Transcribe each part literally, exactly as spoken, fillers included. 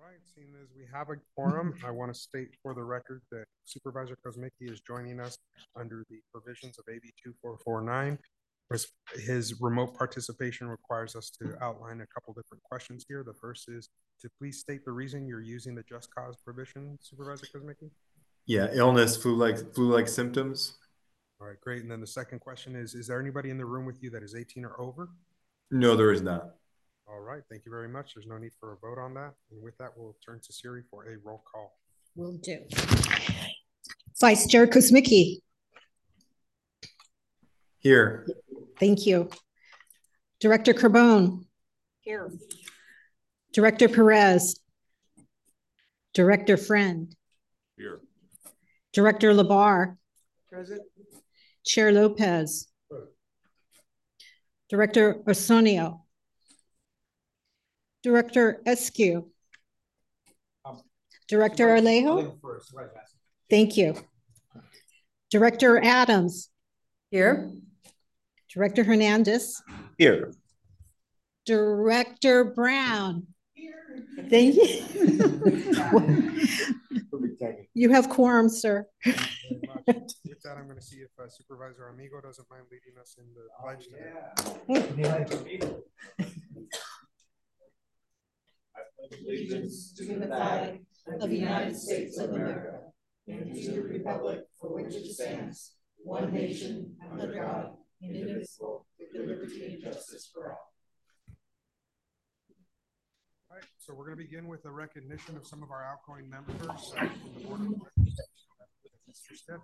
right, seeing as we have a quorum, I want to state for the record that Supervisor Kosmicki is joining us under the provisions of A B two four four nine. His, his remote participation requires us to outline a couple different questions here. The first is to please state the reason you're using the just cause provision, Supervisor Kosmicki. Yeah, illness, flu-like flu-like symptoms. All right, great. And then the second question is, is there anybody in the room with you that is eighteen or over? No, there is not. All right, thank you very much. There's no need for a vote on that. And with that, we'll turn to Siri for a roll call. Will do. Vice Chair Kosmicki. Here. Thank you. Director Carbone. Here. Director Perez. Director Friend. Here. Director Labar. Present. Chair Lopez. Present. Director Osonio. Director Eskew. Um, Director Alejo. First. Thank you. Director Adams. Here. Director Hernandez. Here. Director Brown. Here. Thank you. You have quorum, sir. Thank you very much. With that, I'm going to see if uh, Supervisor Amigo doesn't mind leading us in the pledge today. Yeah. Allegiance to the flag of the United States of America and to the republic for which it stands, one nation under God, indivisible, with liberty and justice for all. All right, so we're going to begin with a recognition of some of our outgoing members uh, from the Board of Directors. Mister Stitt.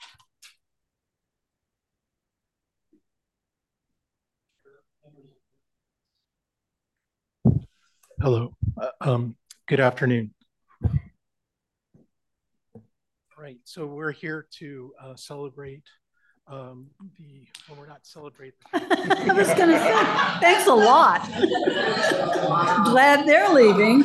Hello. Uh, um, good afternoon. All right, so we're here to uh, celebrate um, the, well, we're not celebrate. I was going to say, thanks a lot. Glad they're leaving.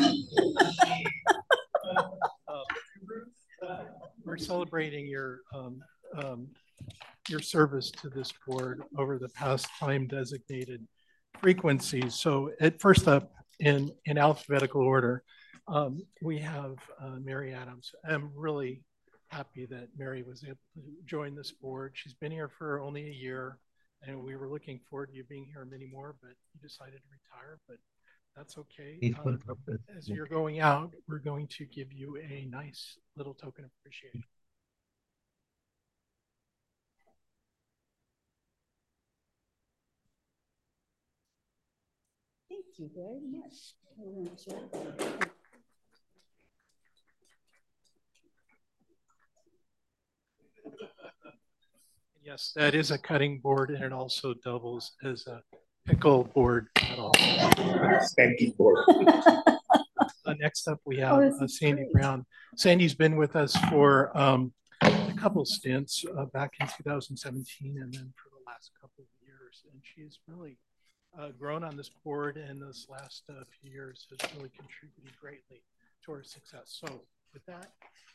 uh, we're celebrating your um, um, your service to this board over the past time designated frequencies. So at first up, in, in alphabetical order, um, we have uh, Mary Adams. I'm really happy that Mary was able to join this board. She's been here for only a year, and we were looking forward to you being here many more, but you decided to retire, but that's okay. Um, as you're going out, we're going to give you a nice little token of appreciation. Thank you very much. Yes, that is a cutting board, and it also doubles as a pickle board pedal. Spanky board. Uh, next up, we have Oh, uh, Sandy great. Brown. Sandy's been with us for um, a couple stints uh, back in two thousand seventeen, and then for the last couple of years, and she's really Uh, grown on this board, and this last uh, few years has really contributed greatly to our success. So with that,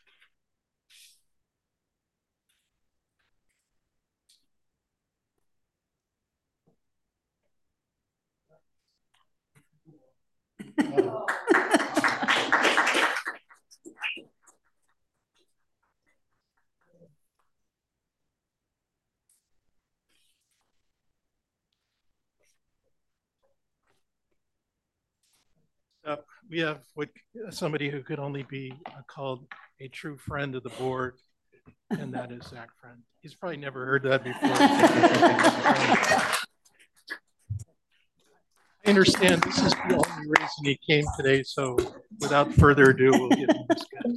Uh, we have what somebody who could only be uh, called a true friend of the board, and that is Zach Friend. He's probably never heard that before. I understand this is the only reason he came today, so without further ado, we'll give him this guy.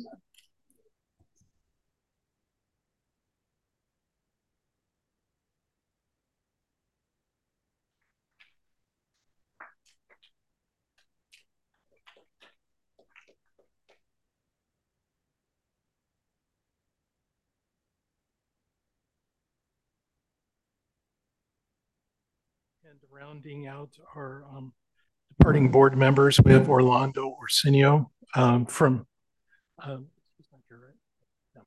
And rounding out our um, departing board members, we have Orlando Orsinio um, from, um, he's not here, right?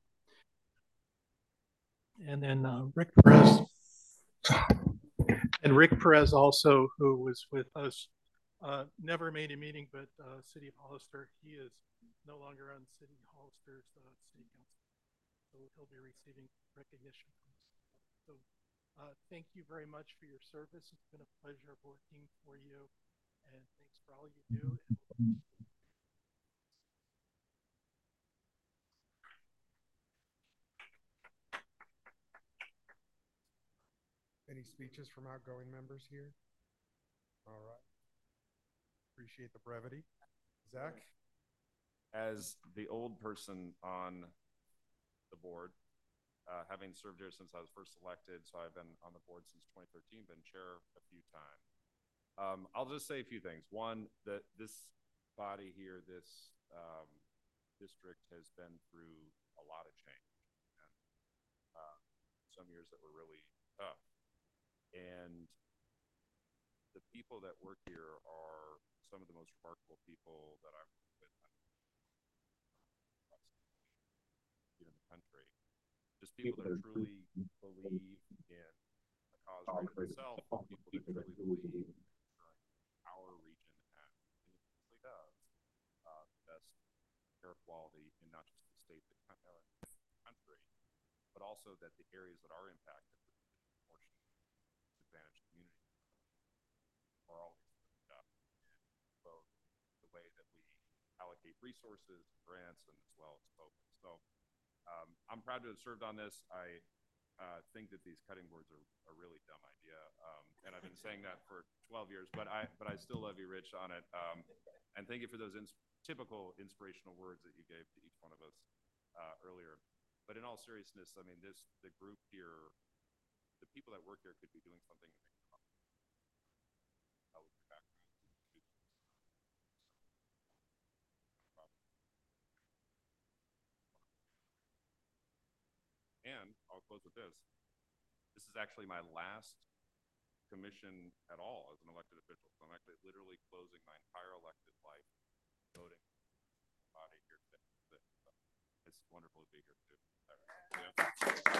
No. And then uh, Rick Perez. And Rick Perez also, who was with us uh, never made a meeting, but uh, City of Hollister. He is no longer on City Hollister's uh, City Council, so he'll be receiving recognition from us. So uh, thank you very much for your service. It's been a pleasure working for you, and thanks for all you do. Any speeches from outgoing members here? All right. Appreciate the brevity. Zach? As the old person on the board, uh, having served here since I was first elected, so I've been on the board since twenty thirteen, been chair a few times. Um, I'll just say a few things. One, that this body here, this um, district has been through a lot of change. And, uh, some years that were really tough. And the people that work here are some of the most remarkable people that I've worked with in the country. Just people that truly believe in the cause for itself, people that truly believe our region has, and it really does, uh, the best air quality in not just the state, but the country, but also that the areas that are impacted disadvantaged communities are always up. Both the way that we allocate resources, grants, and as well as focus. So um, I'm proud to have served on this. I uh, think that these cutting boards are a really dumb idea, um, and I've been saying that for twelve years. But I, but I still love you, Rich, on it. Um, and thank you for those ins typical inspirational words that you gave to each one of us uh, earlier. But in all seriousness, I mean, this the group here. The people that work here could be doing something. And I'll close with this. This is actually my last commission at all as an elected official. So I'm actually literally closing my entire elected life voting body here today. It's wonderful to be here too. Yeah.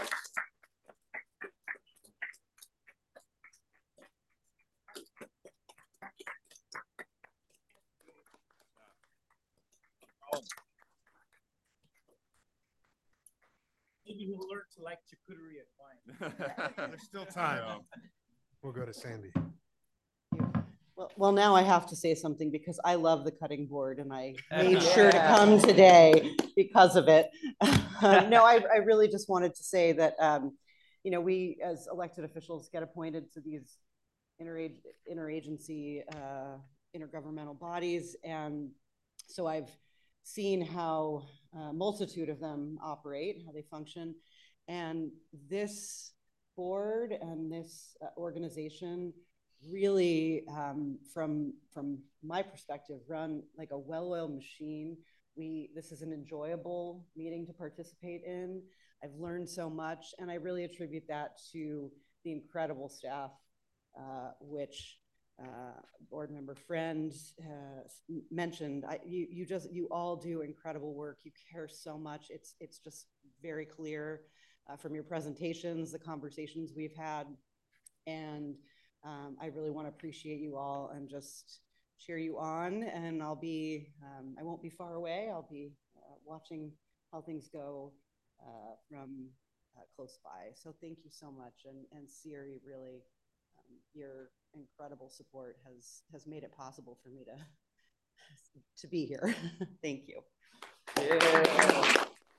Maybe we'll learn to like charcuterie at wine. There's still time. We'll go to Sandy. Well, well, now I have to say something because I love the cutting board and I made sure to come today because of it. No, I, I really just wanted to say that, um, you know, we as elected officials get appointed to these inter interagency, uh, intergovernmental bodies. And so I've seen how a multitude of them operate, how they function. And this board and this uh, organization really, um, from, from my perspective, run like a well-oiled machine. We, this is an enjoyable meeting to participate in. I've learned so much, and I really attribute that to the incredible staff, uh, which uh, board member friend uh, mentioned. I, you, you just, you all do incredible work. You care so much. It's, it's just very clear uh, from your presentations, the conversations we've had, and um, I really want to appreciate you all and just cheer you on. And I'll be, um, I won't be far away. I'll be uh, watching how things go uh, from uh, close by. So thank you so much. And, and Siri, really, um, your incredible support has, has made it possible for me to, to be here. Thank you. Yeah.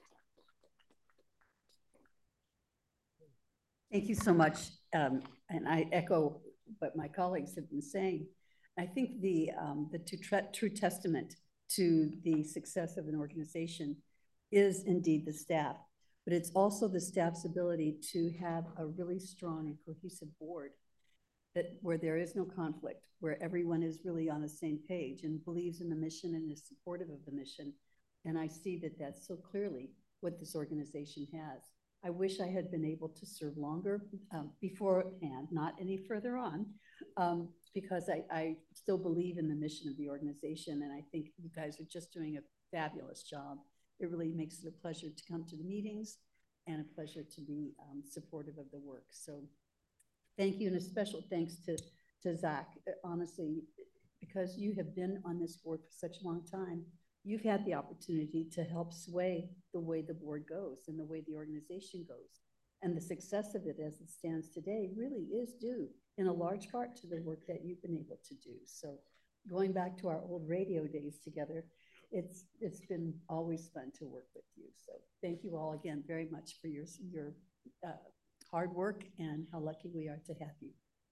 Thank you so much. Um, and I echo what my colleagues have been saying. I think the, um, the true, true testament to the success of an organization is indeed the staff, but it's also the staff's ability to have a really strong and cohesive board that where there is no conflict, where everyone is really on the same page and believes in the mission and is supportive of the mission. And I see that that's so clearly what this organization has. I wish I had been able to serve longer um, beforehand, not any further on, um, because I, I still believe in the mission of the organization, and I think you guys are just doing a fabulous job. It really makes it a pleasure to come to the meetings and a pleasure to be um, supportive of the work. So thank you, and a special thanks to, to Zach, honestly, because you have been on this board for such a long time. You've had the opportunity to help sway the way the board goes and the way the organization goes. And the success of it as it stands today really is due in a large part to the work that you've been able to do. So going back to our old radio days together, it's it's been always fun to work with you. So thank you all again very much for your, your uh, hard work and how lucky we are to have you.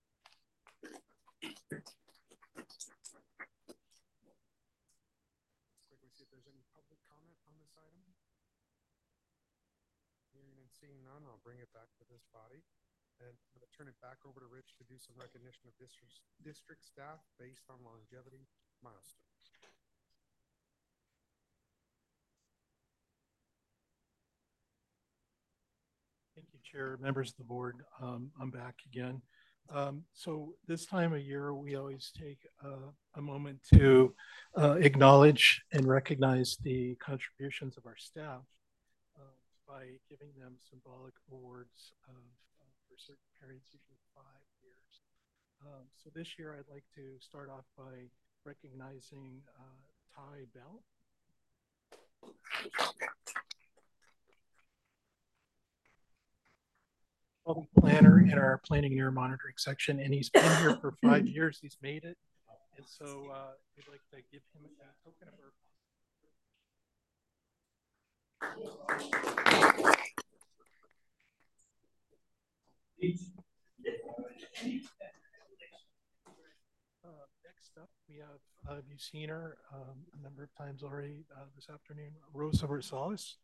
Seeing none, I'll bring it back to this body. And I'm going to turn it back over to Rich to do some recognition of district, district staff based on longevity milestones. Thank you, Chair, members of the board. Um, I'm back again. Um, so this time of year, we always take uh, a moment to uh, acknowledge and recognize the contributions of our staff by giving them symbolic awards of, uh, for certain periods, usually five years. Um, so this year, I'd like to start off by recognizing uh, Ty Bell. Public planner in our planning and air monitoring section, and he's been here for five years. He's made it, and so uh, we'd like to give him a token of our. Uh, next up, we have, uh, you've seen her um, a number of times already uh, this afternoon, Rosa Rosales.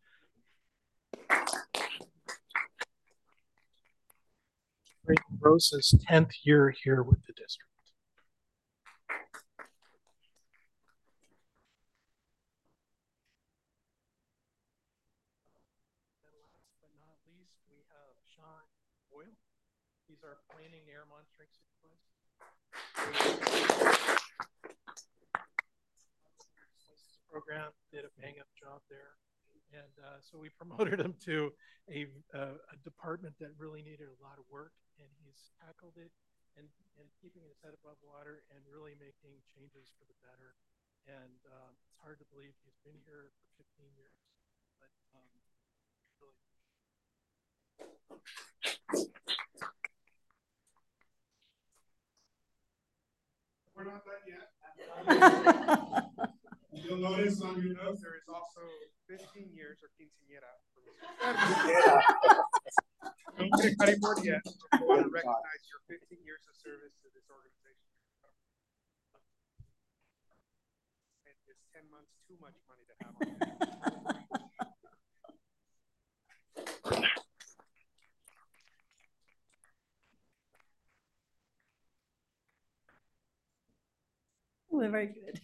Rosa's tenth year here with the district. And last but not least, we have Sean Boyle. He's our planning air monitoring supervisor. Program did a bang up job there, and uh, so we promoted him to a, uh, a department that really needed a lot of work, and he's tackled it and, and keeping his head above water and really making changes for the better. And uh, it's hard to believe he's been here for fifteen years, but um, really. We're not done yet. You'll notice on your notes there is also fifteen years or quinceañera. Don't get a cutting board yet. I want to recognize your fifteen years of service to this organization. And is ten months too much money to have on hand? Well, very good.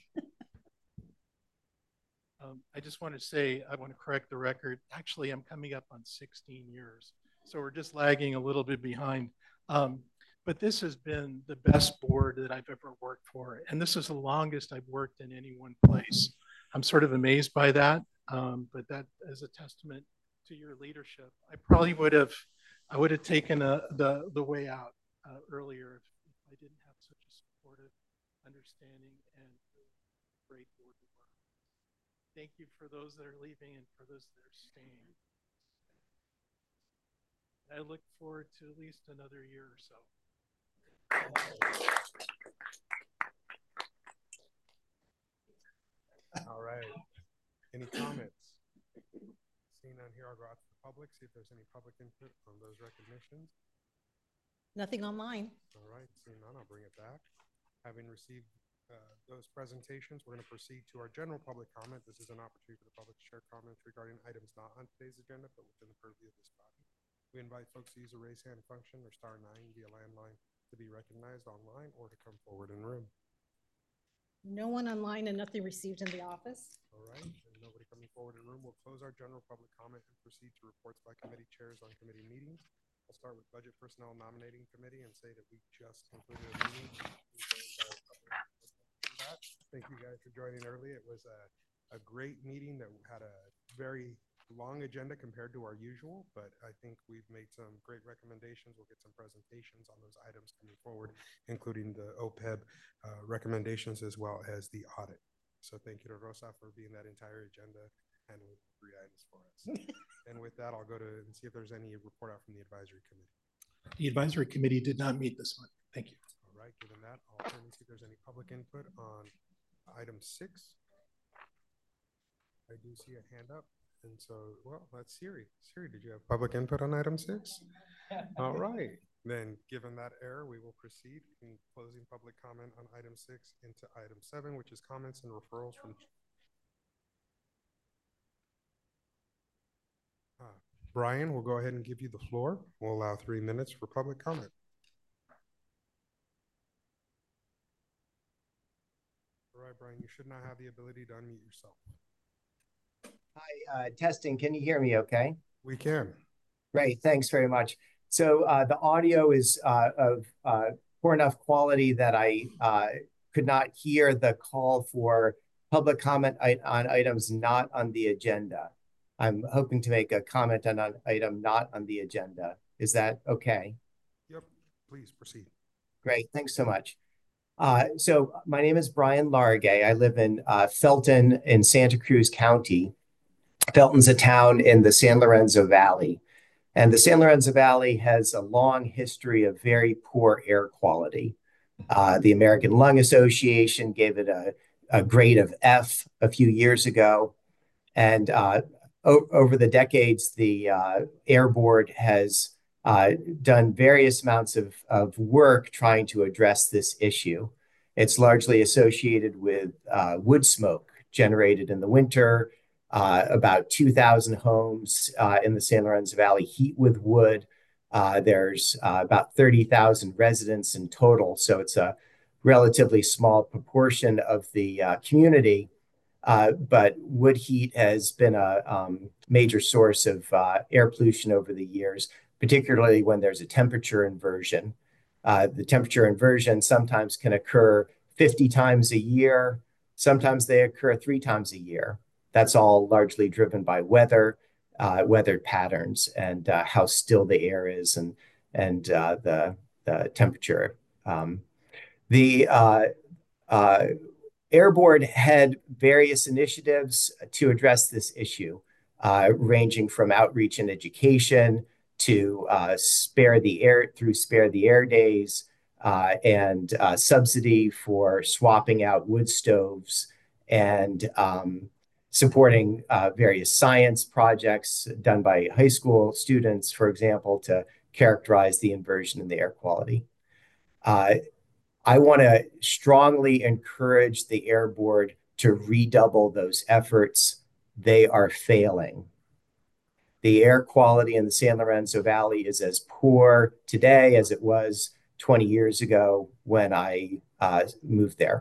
Um, I just want to say, I want to correct the record. Actually, I'm coming up on sixteen years. So we're just lagging a little bit behind. Um, but this has been the best board that I've ever worked for. And this is the longest I've worked in any one place. I'm sort of amazed by that. Um, but that is a testament to your leadership. I probably would have, I would have taken a, the, the way out uh, earlier if, if I didn't have such a supportive understanding and great board to work. Thank you for those that are leaving and for those that are staying. I look forward to at least another year or so. All right. Any comments? Seeing none here, I'll go out to the public, see if there's any public input on those recognitions. Nothing online. All right. Seeing none, I'll bring it back. Having received uh, those presentations, we're going to proceed to our general public comment. This is an opportunity for the public to share comments regarding items not on today's agenda, but within the purview of this body. We invite folks to use a raise hand function or star nine via landline to be recognized online or to come forward in room. No one online and nothing received in the office. All right, and nobody coming forward in room. We'll close our general public comment and proceed to reports by committee chairs on committee meetings. I'll start with Budget Personnel Nominating Committee and say that we just concluded a meeting. Thank you guys for joining early. It was a, a great meeting that had a very long agenda compared to our usual, but I think we've made some great recommendations. We'll get some presentations on those items coming forward, including the O P E B uh, recommendations as well as the audit. So thank you to Rosa for being that entire agenda and with three items for us. And with that, I'll go to and see if there's any report out from the advisory committee. The advisory committee did not meet this month. Thank you. All right, given that, I'll turn and see if there's any public input on item six. I do see a hand up. And so, well, that's Siri. Siri, did you have public input on item six? All right. Then, given that error, we will proceed in closing public comment on item six into item seven, which is comments and referrals from. Uh, Brian, we'll go ahead and give you the floor. We'll allow three minutes for public comment. All right, Brian, you should now have the ability to unmute yourself. Hi, uh, testing. Can you hear me okay? We can. Great. Thanks very much. So uh, the audio is uh, of uh, poor enough quality that I uh, could not hear the call for public comment on items not on the agenda. I'm hoping to make a comment on an item not on the agenda. Is that okay? Yep. Please proceed. Great. Thanks so much. Uh, so my name is Brian Largay. I live in uh, Felton in Santa Cruz County. Felton's a town in the San Lorenzo Valley. And the San Lorenzo Valley has a long history of very poor air quality. Uh, the American Lung Association gave it a, a grade of F a few years ago. And uh, o- over the decades, the uh, Air Board has uh, done various amounts of, of work trying to address this issue. It's largely associated with uh, wood smoke generated in the winter. Uh, about two thousand homes uh, in the San Lorenzo Valley heat with wood. Uh, there's uh, about thirty thousand residents in total, so it's a relatively small proportion of the uh, community. Uh, but wood heat has been a um, major source of uh, air pollution over the years, particularly when there's a temperature inversion. Uh, the temperature inversion sometimes can occur fifty times a year. Sometimes they occur three times a year. That's all largely driven by weather, uh, weather patterns, and uh, how still the air is, and and uh, the the temperature. Um, the uh, uh, Air Board had various initiatives to address this issue, uh, ranging from outreach and education to uh, spare the air through spare the air days, uh, and uh, subsidy for swapping out wood stoves, and um, supporting uh, various science projects done by high school students, for example, to characterize the inversion in the air quality. Uh, I want to strongly encourage the Air Board to redouble those efforts. They are failing. The air quality in the San Lorenzo Valley is as poor today as it was twenty years ago when I uh, moved there.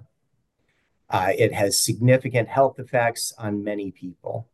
Uh, it has significant health effects on many people.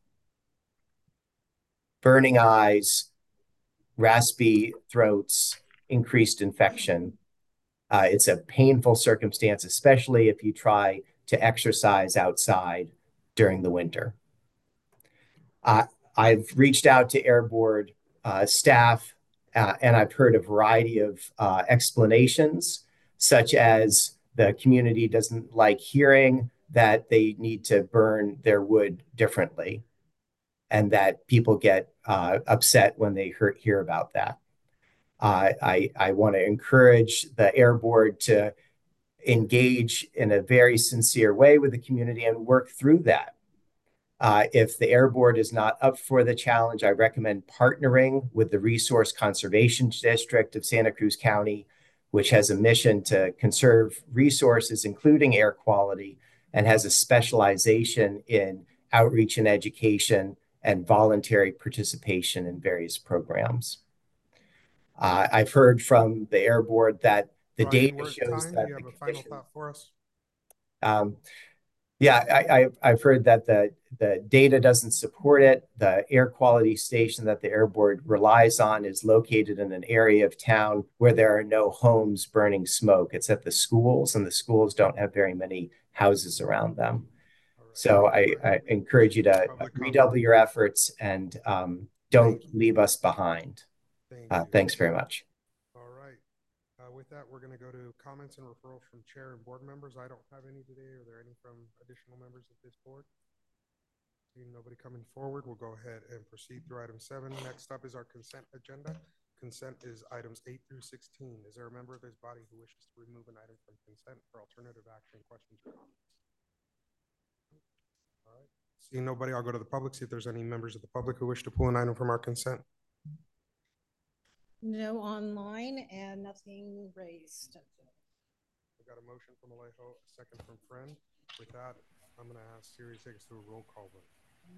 Burning eyes, raspy throats, increased infection. Uh, it's a painful circumstance, especially if you try to exercise outside during the winter. Uh, I've reached out to Air Board uh, staff, uh, and I've heard a variety of uh, explanations, such as the community doesn't like hearing that they need to burn their wood differently, and that people get uh, upset when they hear, hear about that. Uh, I, I want to encourage the Air Board to engage in a very sincere way with the community and work through that. Uh, if the Air Board is not up for the challenge, I recommend partnering with the Resource Conservation District of Santa Cruz County, which has a mission to conserve resources, including air quality, and has a specialization in outreach and education and voluntary participation in various programs. Uh, I've heard from the Air Board that the Brian, data we're at shows time. that Do you have the a final condition- thought for us? Um, yeah, I, I, I've heard that the, the data doesn't support it. The air quality station that the Air Board relies on is located in an area of town where there are no homes burning smoke. It's at the schools, and the schools don't have very many houses around them. So I, I encourage you to Public redouble comment. your efforts and um, don't Thank you. leave us behind. Thank Uh, you. thanks very much. All right. Uh, with that, we're going to go to comments and referrals from chair and board members. I don't have any today. Are there any from additional members of this board? Seeing nobody coming forward, we'll go ahead and proceed through item seven. Next up is our consent agenda. Consent is items eight through sixteen. Is there a member of this body who wishes to remove an item from consent for alternative action, questions, or comments? All right. Seeing nobody, I'll go to the public, see if there's any members of the public who wish to pull an item from our consent. No online and nothing raised. We got a motion from Alejo, a second from Friend. With that, I'm going to ask Siri to take us through a roll call vote.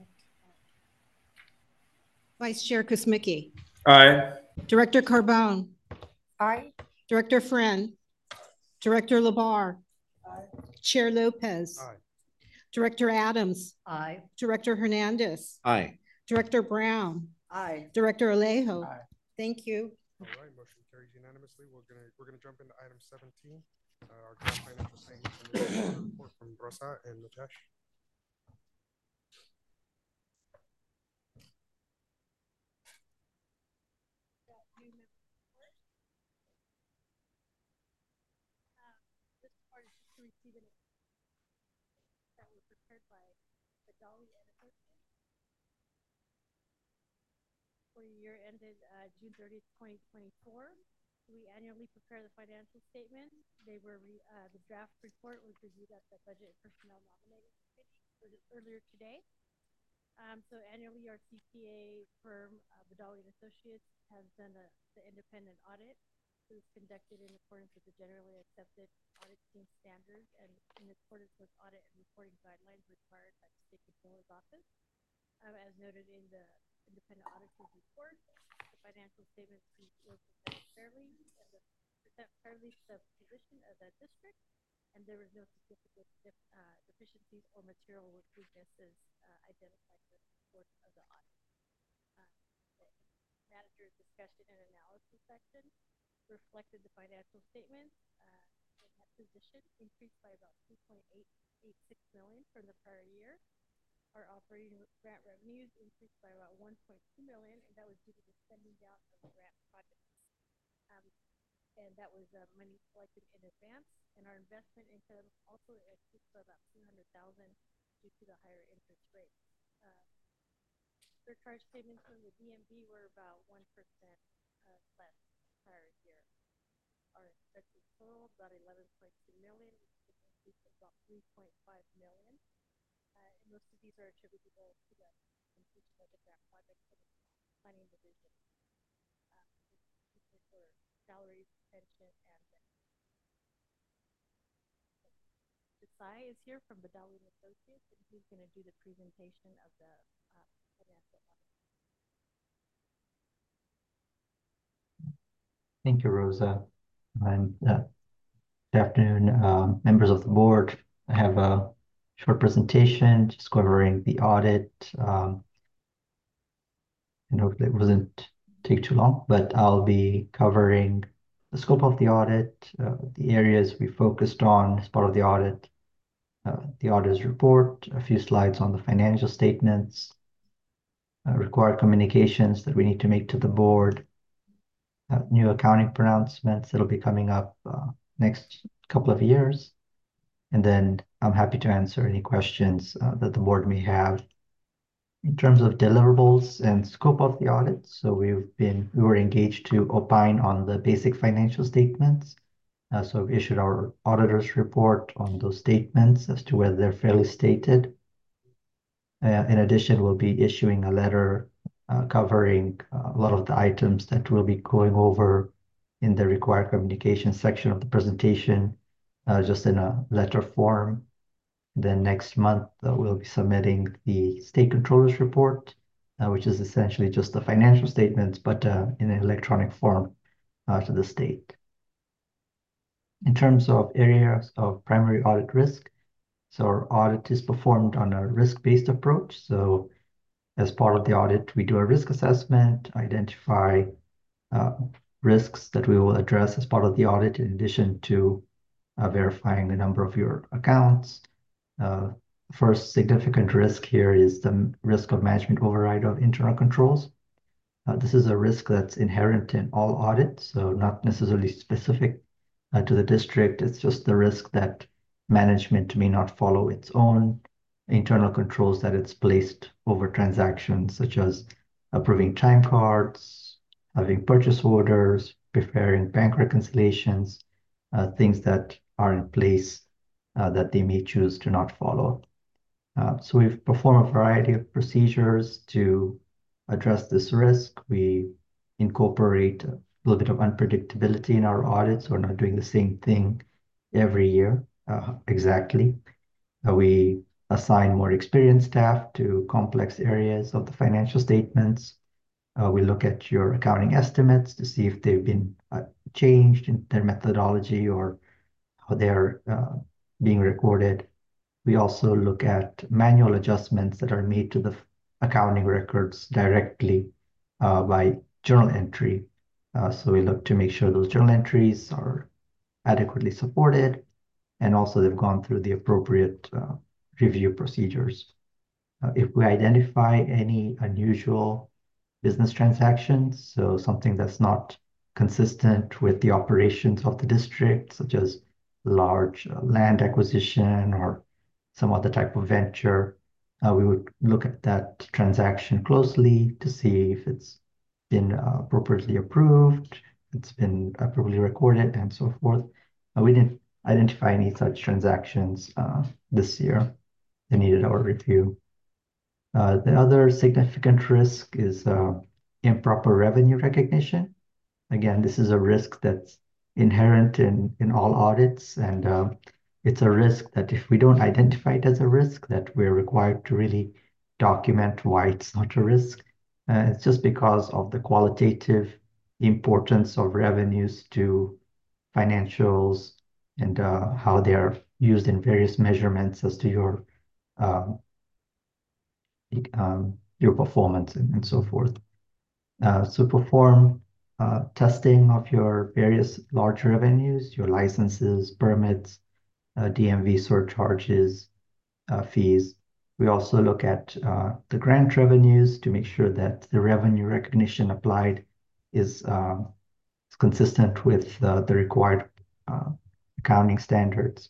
Vice Chair Kusmicki. Aye. Director Carbone. Aye. Director Friend. Director Labar. Chair Lopez. Aye. Director Adams. Aye. Director Hernandez. Aye. Director Brown. Aye. Director Alejo. Aye. Thank you. All right, motion carries unanimously. We're gonna, we're gonna jump into item seventeen. Uh, our joint financial statements and report from Rosa and Mitesh. This part is just to receive an that were prepared by Badali and Associates for the year ended uh, June thirtieth, twenty twenty-four. We annually prepare the financial statements. They were re, uh, the draft report was reviewed at the Budget and Personnel Nominating Committee earlier today. Um, so annually, our C P A firm, uh, Badali and Associates, has done a, the independent audit. It was conducted in accordance with the generally accepted auditing standards and in accordance with audit and reporting guidelines required by the State Controller's Office. Um, as noted in the independent auditor's report, the financial statements were presented fairly and the present fairly the position of the district, and there was no significant uh, deficiencies or material weaknesses uh, identified in the report of the audit. Uh, the manager's discussion and analysis section reflected the financial statements uh, and that position increased by about two point eight eight six million from the prior year. Our operating grant revenues increased by about one point two million, and that was due to the spending down of grant projects. Um, and that was uh, money collected in advance. And our investment income also increased by about two hundred thousand due to the higher interest rates. Uh, surcharge payments from the D M V were about one percent uh, less prior year. Our expenses totaled about eleven point two million, which is an increase of about three point five million. Uh, and most of these are attributable to the completion of the grant project for the planning division. Uh, for salaries, pension, and Desai is here from Badali and Associates, and he's going to do the presentation of the uh, financial audit. Thank you, Rosa. And uh, good afternoon, um, members of the board. I have a short presentation just covering the audit. Um, and hopefully it wasn't take too long, but I'll be covering the scope of the audit, uh, the areas we focused on as part of the audit, uh, the auditor's report, a few slides on the financial statements, uh, required communications that we need to make to the board, Uh, new accounting pronouncements that'll be coming up uh, next couple of years. And then I'm happy to answer any questions uh, that the board may have. In terms of deliverables and scope of the audit, so we've been, we were engaged to opine on the basic financial statements. Uh, so we've issued our auditor's report on those statements as to whether they're fairly stated. Uh, in addition, we'll be issuing a letter Uh, covering uh, a lot of the items that we'll be going over in the required communication section of the presentation, uh, just in a letter form. Then next month, uh, we'll be submitting the state controller's report, uh, which is essentially just the financial statements, but uh, in an electronic form uh, to the state. In terms of areas of primary audit risk, so our audit is performed on a risk-based approach. So as part of the audit, we do a risk assessment, identify uh, risks that we will address as part of the audit, in addition to uh, verifying the number of your accounts, uh, first significant risk here is the risk of management override of internal controls. Uh, this is a risk that's inherent in all audits, so not necessarily specific uh, to the district. It's just the risk that management may not follow its own internal controls that it's placed over transactions, such as approving time cards, having purchase orders, preparing bank reconciliations, uh, things that are in place uh, that they may choose to not follow. Uh, so we've performed a variety of procedures to address this risk. We incorporate a little bit of unpredictability in our audits. We're not doing the same thing every year uh, exactly. Uh, we assign more experienced staff to complex areas of the financial statements. Uh, we look at your accounting estimates to see if they've been uh, changed in their methodology or how they're uh, being recorded. We also look at manual adjustments that are made to the accounting records directly uh, by journal entry. Uh, so we look to make sure those journal entries are adequately supported, and also they've gone through the appropriate uh, review procedures. Uh, if we identify any unusual business transactions, so something that's not consistent with the operations of the district, such as large uh, land acquisition or some other type of venture, uh, we would look at that transaction closely to see if it's been uh, appropriately approved, it's been appropriately recorded, and so forth. Uh, we didn't identify any such transactions uh, this year that needed our review. Uh, the other significant risk is uh, improper revenue recognition. Again, this is a risk that's inherent in, in all audits, and uh, it's a risk that if we don't identify it as a risk, that we're required to really document why it's not a risk. Uh, it's just because of the qualitative importance of revenues to financials and uh, how they're used in various measurements as to your um, um, your performance and, and so forth. Uh, so perform uh, testing of your various large revenues, your licenses, permits, uh, D M V surcharges, uh, fees. We also look at uh, the grant revenues to make sure that the revenue recognition applied is, uh, is consistent with uh, the required uh, accounting standards.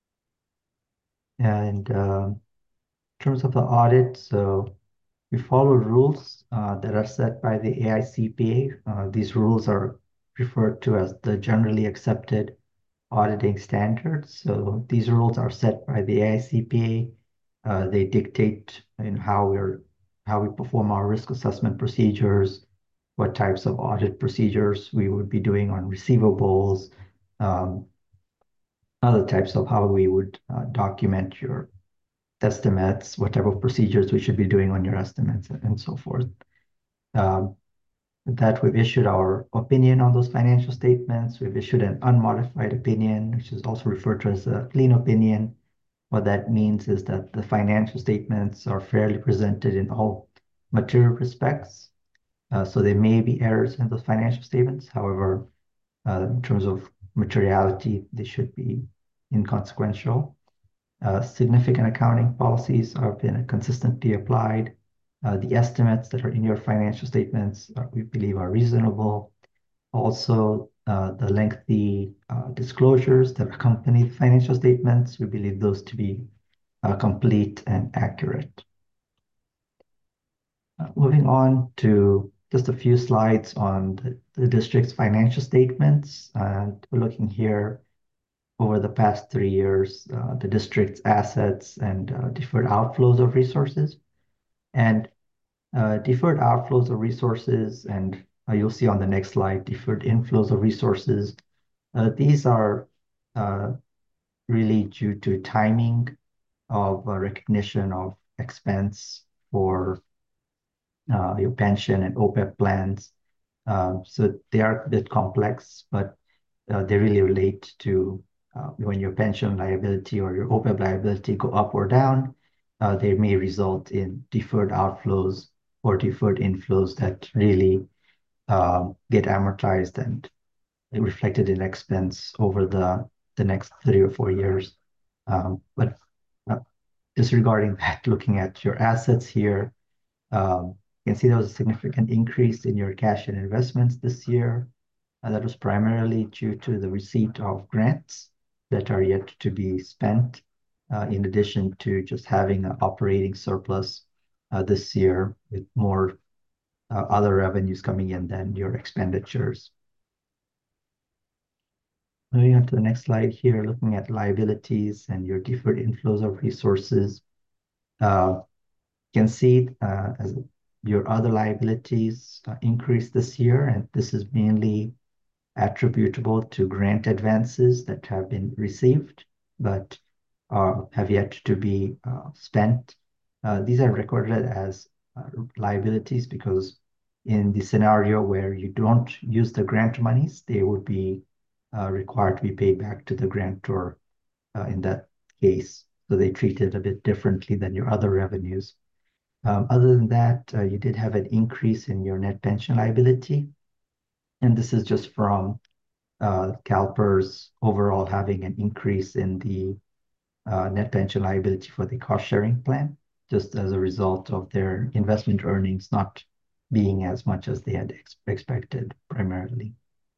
And uh, in terms of the audit, so we follow rules uh, that are set by the A I C P A. Uh, these rules are referred to as the generally accepted auditing standards. So these rules are set by the A I C P A. Uh, they dictate in how we're how we perform our risk assessment procedures, what types of audit procedures we would be doing on receivables, um, other types of how we would uh, document your estimates, what type of procedures we should be doing on your estimates, and so forth. Um, that we've issued our opinion on those financial statements. We've issued an unmodified opinion, which is also referred to as a clean opinion. What that means is that the financial statements are fairly presented in all material respects. Uh, so there may be errors in those financial statements. However, uh, in terms of materiality, they should be inconsequential. Uh, significant accounting policies have been consistently applied. Uh, the estimates that are in your financial statements, uh, we believe, are reasonable. Also, uh, the lengthy uh, disclosures that accompany the financial statements, we believe those to be uh, complete and accurate. Uh, moving on to just a few slides on the, the district's financial statements. And we're looking here over the past three years, uh, the district's assets and uh, deferred outflows of resources. And uh, deferred outflows of resources, and uh, you'll see on the next slide, deferred inflows of resources. Uh, these are uh, really due to timing of uh, recognition of expense for uh, your pension and O P E B plans. Um, so they are a bit complex, but uh, they really relate to uh, when your pension liability or your O P E B liability go up or down. Uh, they may result in deferred outflows or deferred inflows that really um, get amortized and reflected in expense over the, the next three or four years. Um, but uh, disregarding that, looking at your assets here, um, you can see there was a significant increase in your cash and investments this year. And that was primarily due to the receipt of grants that are yet to be spent, uh, in addition to just having an operating surplus uh, this year with more uh, other revenues coming in than your expenditures. Moving on to the next slide here, looking at liabilities and your deferred inflows of resources. Uh, you can see uh, as your other liabilities uh, increased this year, and this is mainly attributable to grant advances that have been received but uh, have yet to be uh, spent. Uh, these are recorded as uh, liabilities because in the scenario where you don't use the grant monies, they would be uh, required to be paid back to the grantor uh, in that case. So they treat it a bit differently than your other revenues. Um, other than that, uh, you did have an increase in your net pension liability. And this is just from uh, CalPERS overall having an increase in the uh, net pension liability for the cost sharing plan, just as a result of their investment earnings not being as much as they had ex expected primarily.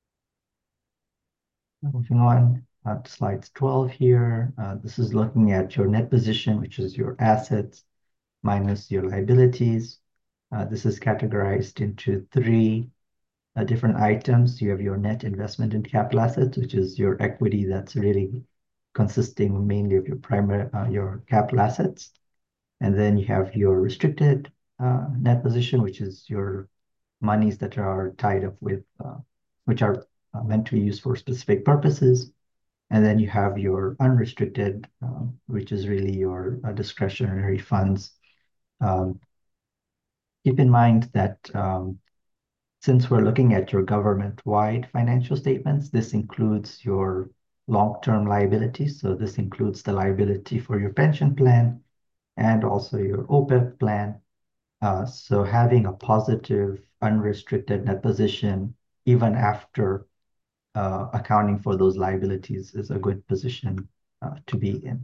Moving on uh, to slide twelve here. Uh, this is looking at your net position, which is your assets minus your liabilities. Uh, this is categorized into three uh, different items. You have your net investment in capital assets, which is your equity that's really consisting mainly of your primary, uh, your capital assets. And then you have your restricted uh, net position, which is your monies that are tied up with, uh, which are uh, meant to be used for specific purposes. And then you have your unrestricted, uh, which is really your uh, discretionary funds. Um, keep in mind that um, since we're looking at your government-wide financial statements, this includes your long-term liabilities. So this includes the liability for your pension plan and also your O P E B plan. Uh, so having a positive unrestricted net position, even after uh, accounting for those liabilities, is a good position uh, to be in.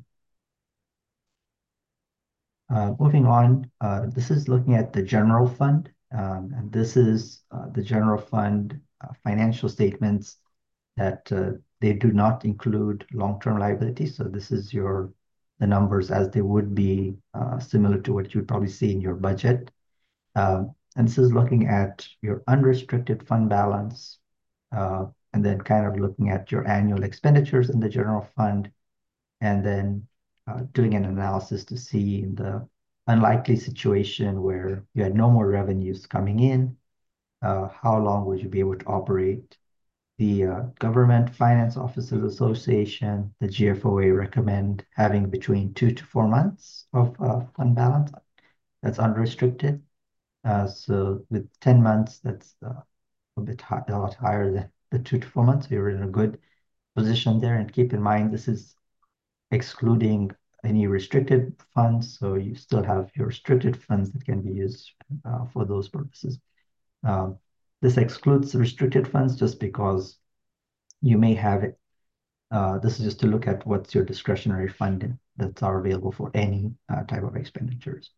Uh, moving on, uh, this is looking at the general fund. Um, and this is uh, the general fund uh, financial statements that uh, they do not include long-term liabilities. So this is your the numbers as they would be uh, similar to what you'd probably see in your budget. Um, and this is looking at your unrestricted fund balance, uh, and then kind of looking at your annual expenditures in the general fund, and then uh, doing an analysis to see in the unlikely situation where you had no more revenues coming in, uh, how long would you be able to operate? The uh, Government Finance Officers Association, the G F O A, recommend having between two to four months of uh, fund balance that's unrestricted. Uh, so with ten months, that's uh, a bit high, a lot higher than the two to four months. So you're in a good position there. And keep in mind, this is excluding any restricted funds. So you still have your restricted funds that can be used uh, for those purposes. Um, this excludes restricted funds just because you may have it. Uh, this is just to look at what's your discretionary funding that's are available for any uh, type of expenditures.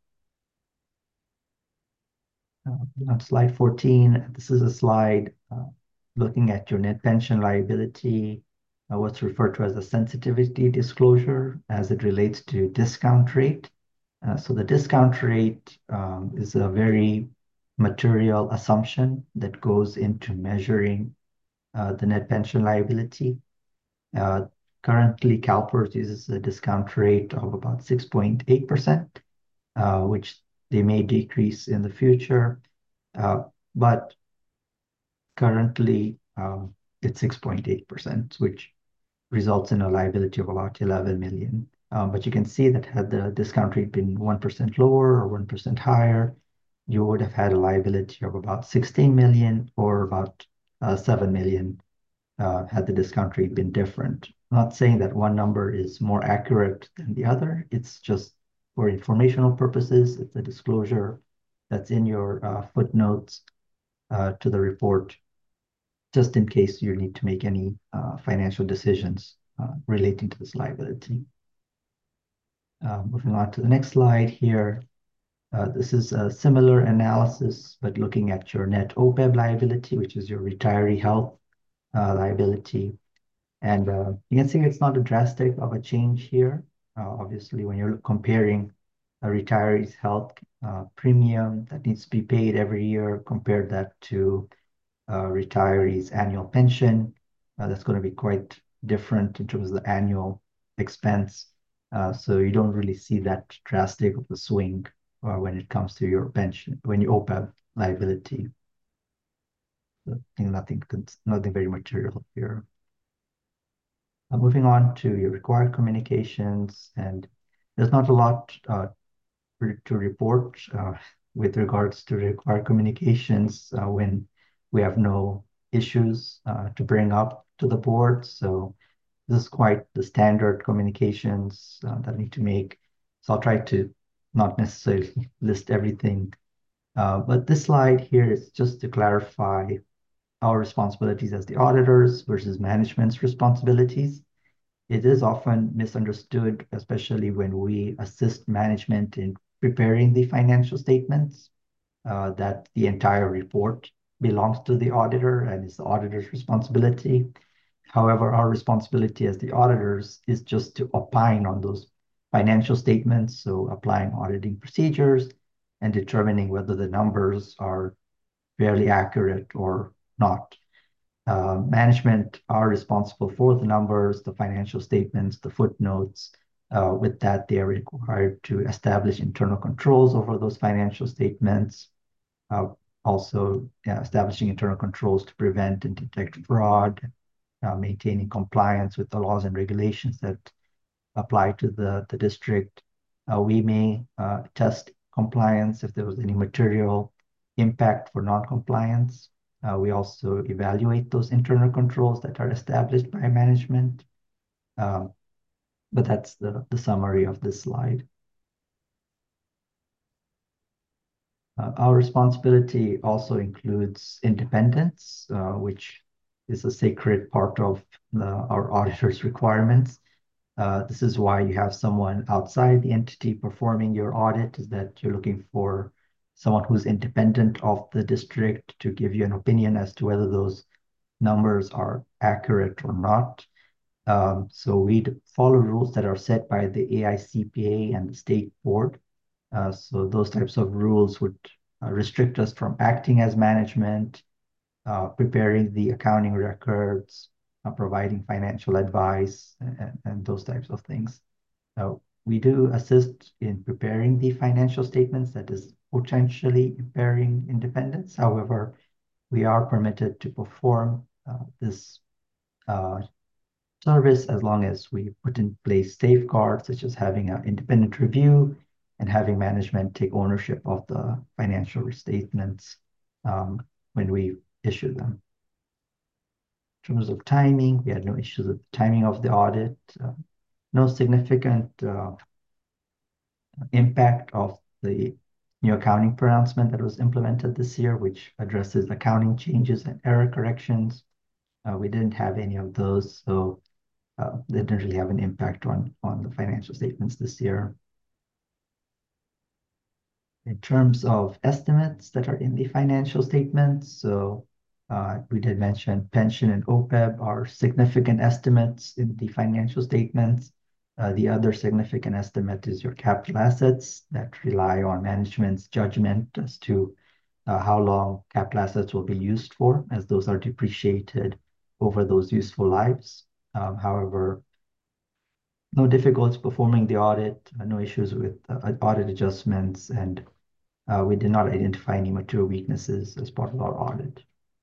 Uh, on slide fourteen, this is a slide uh, looking at your net pension liability, uh, what's referred to as a sensitivity disclosure as it relates to discount rate. Uh, so the discount rate um, is a very material assumption that goes into measuring uh, the net pension liability. Uh, currently, CalPERS uses a discount rate of about six point eight percent, uh, which they may decrease in the future. Uh, but currently, um, it's six point eight percent, which results in a liability of about eleven million. Um, but you can see that had the discount rate been one percent lower or one percent higher, you would have had a liability of about sixteen million or about uh, seven million uh, had the discount rate been different. I'm not saying that one number is more accurate than the other. It's just for informational purposes. It's a disclosure that's in your uh, footnotes uh, to the report, just in case you need to make any uh, financial decisions uh, relating to this liability. Uh, moving on to the next slide here. Uh, this is a similar analysis, but looking at your net O P E B liability, which is your retiree health uh, liability. And uh, you can see it's not a drastic of a change here. Uh, obviously, when you're comparing a retiree's health uh, premium that needs to be paid every year, compare that to uh, retiree's annual pension, uh, that's going to be quite different in terms of the annual expense. Uh, so you don't really see that drastic of a swing uh, when it comes to your pension, when you O P E B liability. So I think nothing, nothing very material here. Uh, moving on to your required communications, and there's not a lot uh, to report uh, with regards to required communications uh, when we have no issues uh, to bring up to the board. So this is quite the standard communications uh, that I need to make. So I'll try to not necessarily list everything. Uh, but this slide here is just to clarify our responsibilities as the auditors versus management's responsibilities. It is often misunderstood, especially when we assist management in preparing the financial statements, uh, that the entire report belongs to the auditor and is the auditor's responsibility. However, our responsibility as the auditors is just to opine on those financial statements, so applying auditing procedures and determining whether the numbers are fairly accurate or not. Uh, management are responsible for the numbers, the financial statements, the footnotes. Uh, with that, they are required to establish internal controls over those financial statements. Uh, also, uh, establishing internal controls to prevent and detect fraud, uh, maintaining compliance with the laws and regulations that apply to the, the district. Uh, we may uh, test compliance if there was any material impact for non-compliance. Uh, we also evaluate those internal controls that are established by management. Um, but that's the, the summary of this slide. Uh, our responsibility also includes independence, uh, which is a sacred part of the, our auditor's requirements. Uh, this is why you have someone outside the entity performing your audit, is that you're looking for someone who's independent of the district to give you an opinion as to whether those numbers are accurate or not. Um, so we follow rules that are set by the A I C P A and the state board. Uh, so those types of rules would uh, restrict us from acting as management, uh, preparing the accounting records, uh, providing financial advice, and, and those types of things. Uh, we do assist in preparing the financial statements that is potentially impairing independence. However, we are permitted to perform uh, this uh, service as long as we put in place safeguards, such as having an independent review and having management take ownership of the financial statements um, when we issue them. In terms of timing, we had no issues with the timing of the audit. Uh, no significant uh, impact of the new accounting pronouncement that was implemented this year, which addresses accounting changes and error corrections. Uh, we didn't have any of those, so uh, they didn't really have an impact on, on the financial statements this year. In terms of estimates that are in the financial statements, so uh, we did mention pension and O P E B are significant estimates in the financial statements. Uh, the other significant estimate is your capital assets that rely on management's judgment as to uh, how long capital assets will be used for, as those are depreciated over those useful lives. Um, however, no difficulties performing the audit, uh, no issues with uh, audit adjustments, and uh, we did not identify any material weaknesses as part of our audit.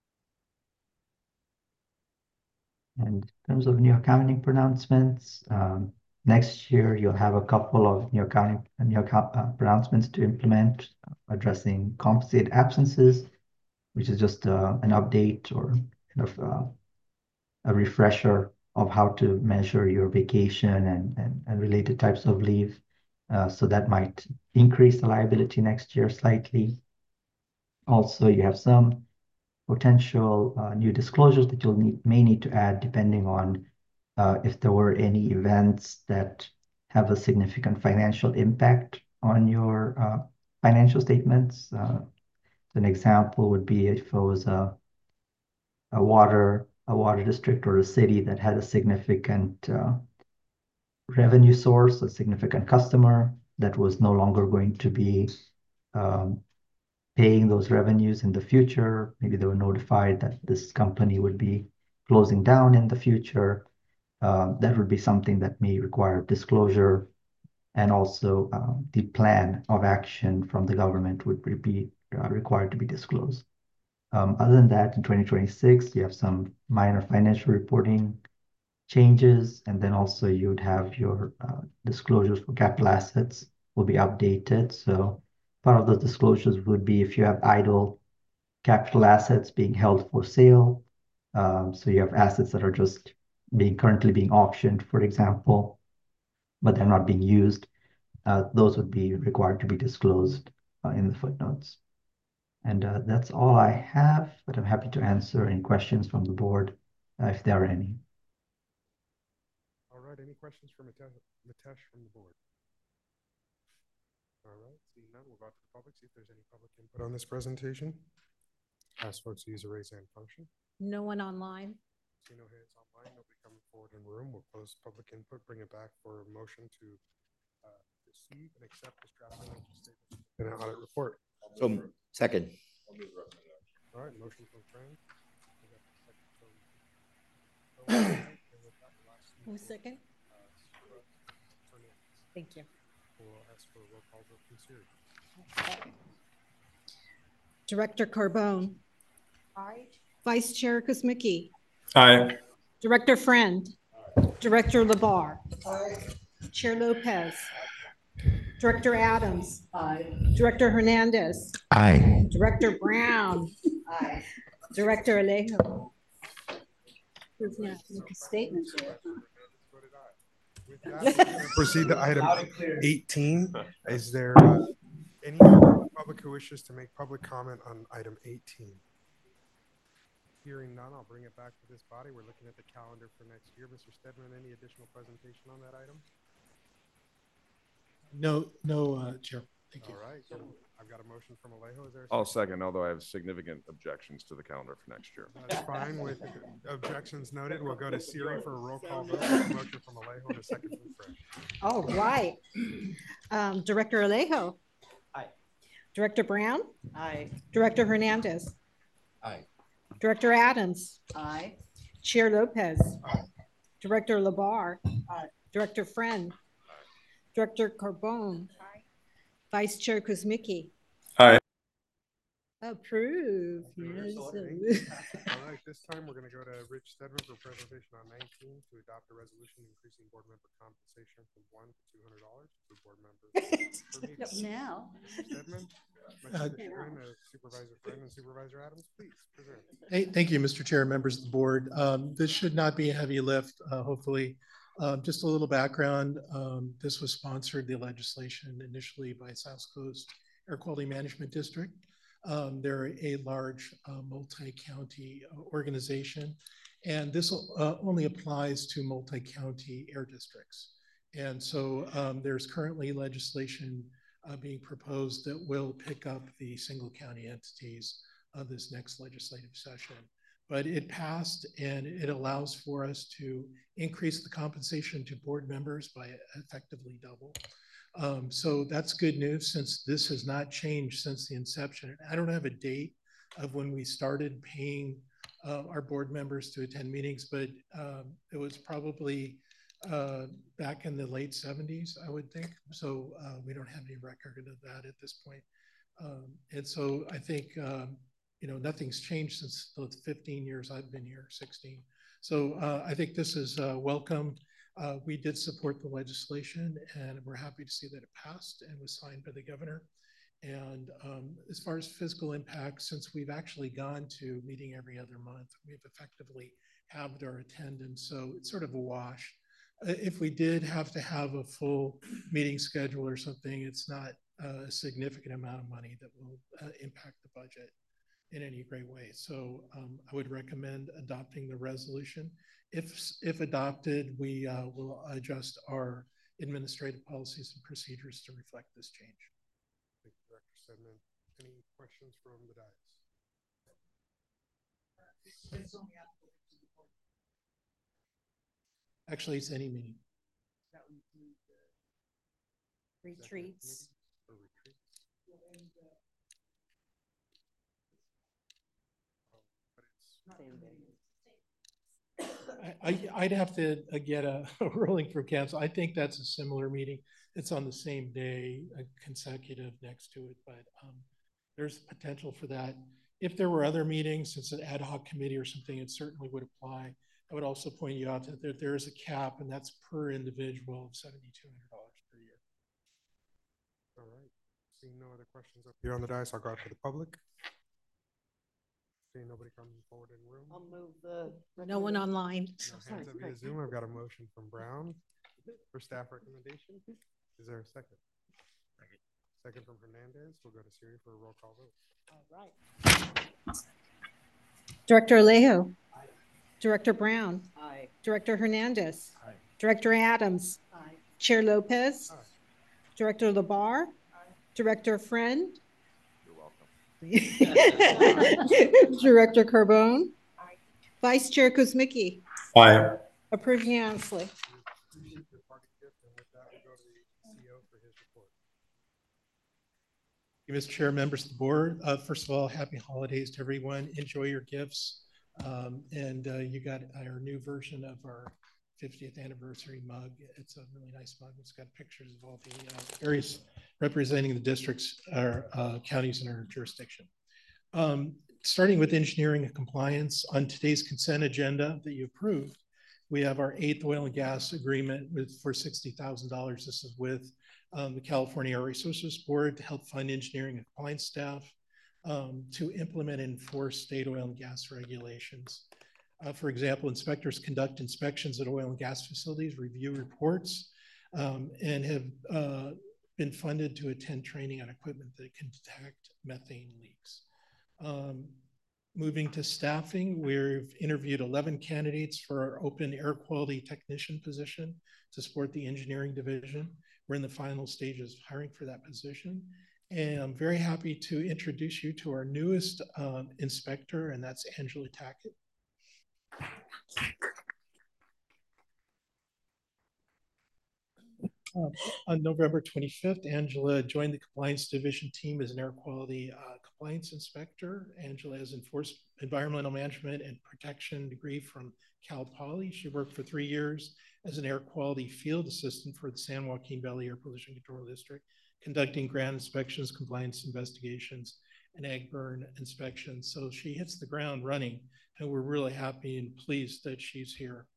And in terms of new accounting pronouncements, um, next year you'll have a couple of new accounting new account, uh, pronouncements to implement, addressing compensated absences, which is just uh, an update or kind of uh, a refresher of how to measure your vacation and, and, and related types of leave. Uh, so that might increase the liability next year slightly. Also, you have some potential uh, new disclosures that you'll need, may need to add depending on uh, if there were any events that have a significant financial impact on your uh, financial statements. Uh, an example would be if it was a, a water a water district or a city that had a significant uh, revenue source, a significant customer that was no longer going to be um, paying those revenues in the future. Maybe they were notified that this company would be closing down in the future. Uh, that would be something that may require disclosure, and also uh, the plan of action from the government would be uh, required to be disclosed. Um, other than that, in twenty twenty-six, you have some minor financial reporting changes, and then also you would have your uh, disclosures for capital assets will be updated. So part of those disclosures would be if you have idle capital assets being held for sale. Um, so you have assets that are just being currently being auctioned, for example, but they're not being used. Uh, those would be required to be disclosed uh, in the footnotes. And uh, that's all I have, but I'm happy to answer any questions from the board uh, if there are any. All right, any questions for Mitesh, Mitesh from the board? All right, seeing none, we'll go out to the public, see if there's any public input on this presentation. Ask folks to use the raise hand function. No one online. See no hands online, nobody coming forward in the room. We'll close public input, bring it back for a motion to uh, receive and accept this draft financial statement and an audit report. So, second. All right, motion from Fran. Who's second? Thank you. We'll ask for a roll call vote from Siri. Okay. Director Carbone. Aye. Vice Chair Kuzmicki. Aye. Director Friend. Aye. Director Labar. Aye. Chair Lopez. Director Adams. Aye. Director Hernandez. Aye. Director Brown. Aye. Director Alejo. Who's not make a statement? With that, we're going to proceed to item eighteen. Is there uh, any member of the public who wishes to make public comment on item eighteen? Hearing none, I'll bring it back to this body. We're looking at the calendar for next year. Mister Stedman, any additional presentation on that item? No, no, uh, Chair. Thank you. All right. So I've got a motion from Alejo. Is there? I'll second, although I have significant objections to the calendar for next year. That's fine. With objections noted, we'll go to Siri for a roll call vote. Motion from Alejo and a second from Fred. All right. Um, Director Alejo. Aye. Director Brown. Aye. Director Hernandez. Aye. Director Adams. Aye. Chair Lopez. Aye. Director Labar. Aye. Director Friend. Aye. Director Carbone. Aye. Vice Chair Kuzmicki. Aye. Approved. Yes. All right, this time we're going to go to Rich Stedman for presentation on nineteen to adopt a resolution increasing board member compensation from one to two hundred dollars for board members. Now. Stedman, Uh, Supervisor Friend and Supervisor Adams, please present. Hey, thank you, Mister Chair, members of the board. Um, this should not be a heavy lift, uh, hopefully. Um, just a little background. Um, this was sponsored, the legislation, initially by South Coast Air Quality Management District. Um, they're a large uh, multi-county organization, and this uh, only applies to multi-county air districts. And so um, there's currently legislation uh, being proposed that will pick up the single county entities of this next legislative session. But it passed, and it allows for us to increase the compensation to board members by effectively double. Um, so that's good news, since this has not changed since the inception. I don't have a date of when we started paying uh, our board members to attend meetings, but um, it was probably uh, back in the late seventies, I would think. So uh, we don't have any record of that at this point. Um, and so I think, um, you know, nothing's changed since the fifteen years I've been here, sixteen. So uh, I think this is uh, welcome. Uh, we did support the legislation, and we're happy to see that it passed and was signed by the governor. And um, as far as fiscal impact, since we've actually gone to meeting every other month, we've effectively halved our attendance. So it's sort of a wash. Uh, if we did have to have a full meeting schedule or something, it's not a significant amount of money that will uh, impact the budget in any great way. So um, I would recommend adopting the resolution. If, if adopted, we uh, will adjust our administrative policies and procedures to reflect this change. Thank you, Director Stedman. Any questions from the dais? Actually, it's any meeting. Retreats. I, I'd have to uh, get a, a ruling from council. I think that's a similar meeting. It's on the same day, uh, consecutive next to it, but um, there's potential for that. If there were other meetings, it's an ad hoc committee or something, it certainly would apply. I would also point you out that there, there is a cap, and that's per individual of seventy-two hundred dollars per year. All right. Seeing no other questions up here on the dais, I'll go out to the public. Seeing nobody coming forward in the room. I'll move the. No one online. No hands up via Zoom. I've got a motion from Brown for staff recommendation. Is there a second? Second. Second from Hernandez. We'll go to Siri for a roll call vote. All right. Director Alejo. Aye. Director Brown. Aye. Director Hernandez. Aye. Director Adams. Aye. Chair Lopez. Aye. Director Labar. Aye. Director Friend. You're welcome. Director Carbone. Aye. Vice Chair Kuzmicki. Aye. Approved unanimously. Appreciate your party gift, and with that, we go to the C E O for his report. Mister Chair, members of the board, uh, first of all, happy holidays to everyone. Enjoy your gifts. Um, and uh, you got our new version of our fiftieth anniversary mug. It's a really nice mug. It's got pictures of all the uh, areas representing the districts or uh, counties in our jurisdiction. Um, starting with engineering and compliance, on today's consent agenda that you approved, we have our eighth oil and gas agreement with for sixty thousand dollars. This is with um, the California Air Resources Board to help fund engineering and compliance staff um, to implement and enforce state oil and gas regulations. Uh, for example, inspectors conduct inspections at oil and gas facilities, review reports, um, and have uh, been funded to attend training on equipment that can detect methane leaks. Um, moving to staffing, we've interviewed eleven candidates for our open air quality technician position to support the engineering division. We're in the final stages of hiring for that position. And I'm very happy to introduce you to our newest um, inspector, and that's Angela Tackett. Uh, on November twenty-fifth, Angela joined the compliance division team as an air quality uh, compliance inspector. Angela has enforced environmental management and protection degree from Cal Poly. She worked for three years as an air quality field assistant for the San Joaquin Valley Air Pollution Control District, conducting ground inspections, compliance investigations, and ag burn inspections. So she hits the ground running, and we're really happy and pleased that she's here.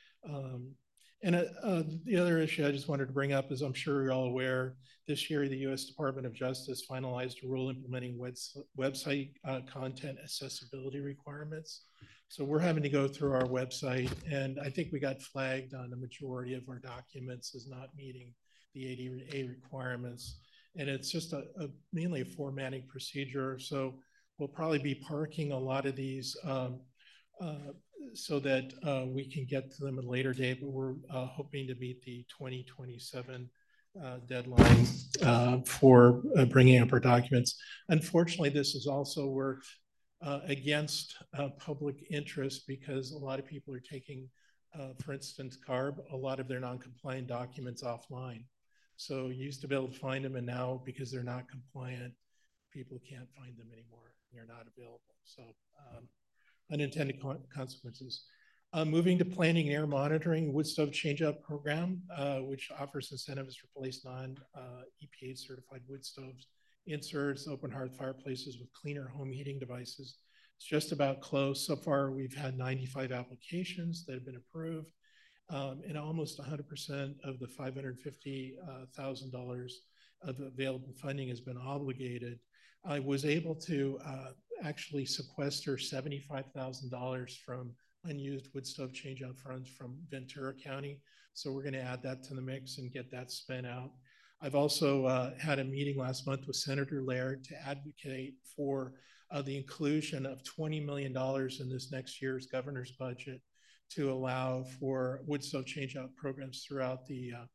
Um, And uh, uh, the other issue I just wanted to bring up is, I'm sure you're all aware, this year the U S Department of Justice finalized a rule implementing website uh, content accessibility requirements. So we're having to go through our website, and I think we got flagged on the majority of our documents as not meeting the A D A requirements. And it's just a, a mainly a formatting procedure. So we'll probably be parking a lot of these um, uh, so that uh, we can get to them at a later date, but we're uh, hoping to meet the twenty twenty-seven uh, deadline uh, for uh, bringing up our documents. Unfortunately, this has also worked uh, against uh, public interest, because a lot of people are taking, uh, for instance, C A R B, a lot of their non-compliant documents offline. So you used to be able to find them, and now because they're not compliant, people can't find them anymore. They're not available. So um, unintended consequences. Uh, moving to planning and air monitoring, wood stove change-out program, uh, which offers incentives to replace non-E P A certified wood stoves, inserts, open hearth fireplaces with cleaner home heating devices. It's just about close. So far, we've had ninety-five applications that have been approved, um, and almost one hundred percent of the five hundred fifty thousand dollars of available funding has been obligated. I was able to uh, actually sequester seventy-five thousand dollars from unused wood stove change-out funds from Ventura County. So we're going to add that to the mix and get that spent out. I've also uh, had a meeting last month with Senator Laird to advocate for uh, the inclusion of twenty million dollars in this next year's governor's budget to allow for wood stove change-out programs throughout the, uh,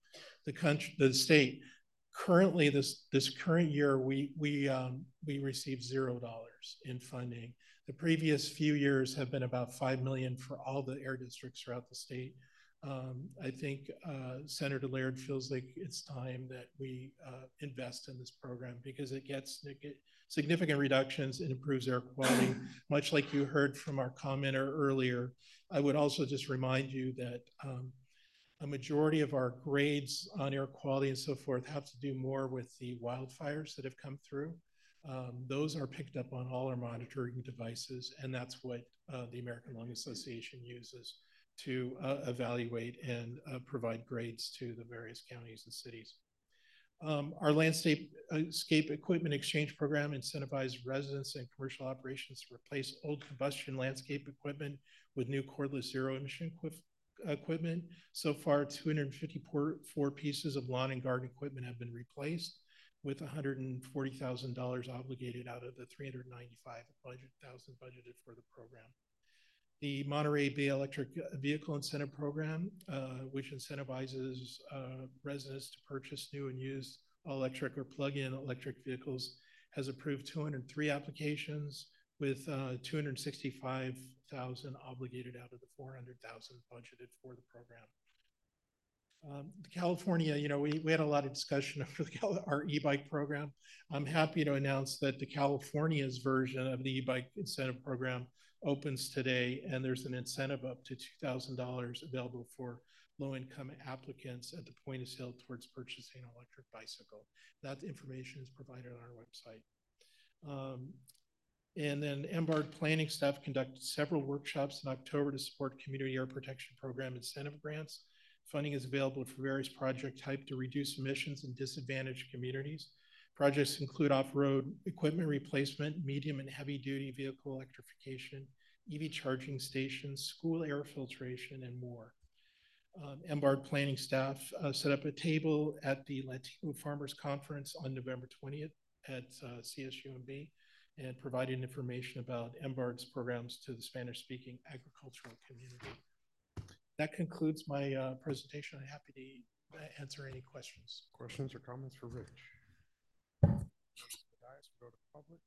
the country, the state. Currently, this this current year, we we um, we received zero dollars in funding. The previous few years have been about five million for all the air districts throughout the state. Um, I think uh, Senator Laird feels like it's time that we uh, invest in this program because it gets significant reductions and improves air quality, much like you heard from our commenter earlier. I would also just remind you that um, a majority of our grades on air quality and so forth have to do more with the wildfires that have come through. Um, those are picked up on all our monitoring devices, and that's what uh, the American Lung Association uses to uh, evaluate and uh, provide grades to the various counties and cities. Um, our landscape escape equipment exchange program incentivized residents and commercial operations to replace old combustion landscape equipment with new cordless zero emission equipment. So far, two hundred fifty-four pieces of lawn and garden equipment have been replaced, with one hundred forty thousand dollars obligated out of the three hundred ninety-five thousand dollars budgeted for the program. The Monterey Bay Electric Vehicle Incentive Program, uh, which incentivizes uh, residents to purchase new and used all-electric or plug-in electric vehicles, has approved two hundred three applications with uh, two hundred sixty-five thousand dollars obligated out of the four hundred thousand dollars budgeted for the program. Um, California, you know, we, we had a lot of discussion over our e-bike program. I'm happy to announce that the California's version of the e-bike incentive program opens today, and there's an incentive up to two thousand dollars available for low-income applicants at the point of sale towards purchasing an electric bicycle. That information is provided on our website. Um, and then M B A R D planning staff conducted several workshops in October to support community air protection program incentive grants. Funding is available for various project types to reduce emissions in disadvantaged communities. Projects include off-road equipment replacement, medium and heavy-duty vehicle electrification, E V charging stations, school air filtration, and more. Um, M B A R D planning staff uh, set up a table at the Latino Farmers Conference on November twentieth at uh, C S U M B and provided information about M B A R D's programs to the Spanish-speaking agricultural community. That concludes my uh, presentation. I'm happy to answer any questions. Questions or comments for Rich? Guys, we go to public.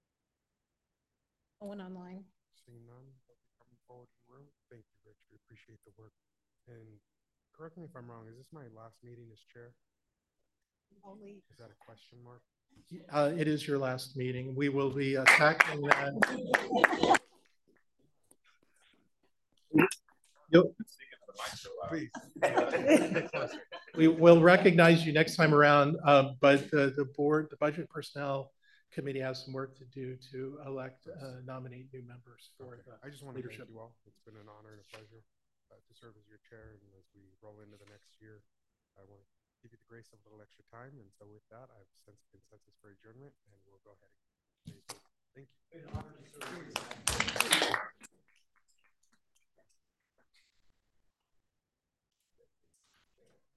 No one online. Seeing none, coming forward in the room. Thank you, Rich. We appreciate the work. And correct me if I'm wrong, is this my last meeting as chair? Only. Is that a question mark? Uh, it is your last meeting. We will be uh, tackling that. You'll, Please. we will recognize you next time around, uh, but the, the board, the budget personnel committee has some work to do to elect, uh, nominate new members for Okay. the I just want to leadership. thank you all. It's been an honor and a pleasure uh, to serve as your chair. And as we roll into the next year, I want to give you the grace of a little extra time. And so with that, I have sense consensus for adjournment, and we'll go ahead and thank you. Thank you.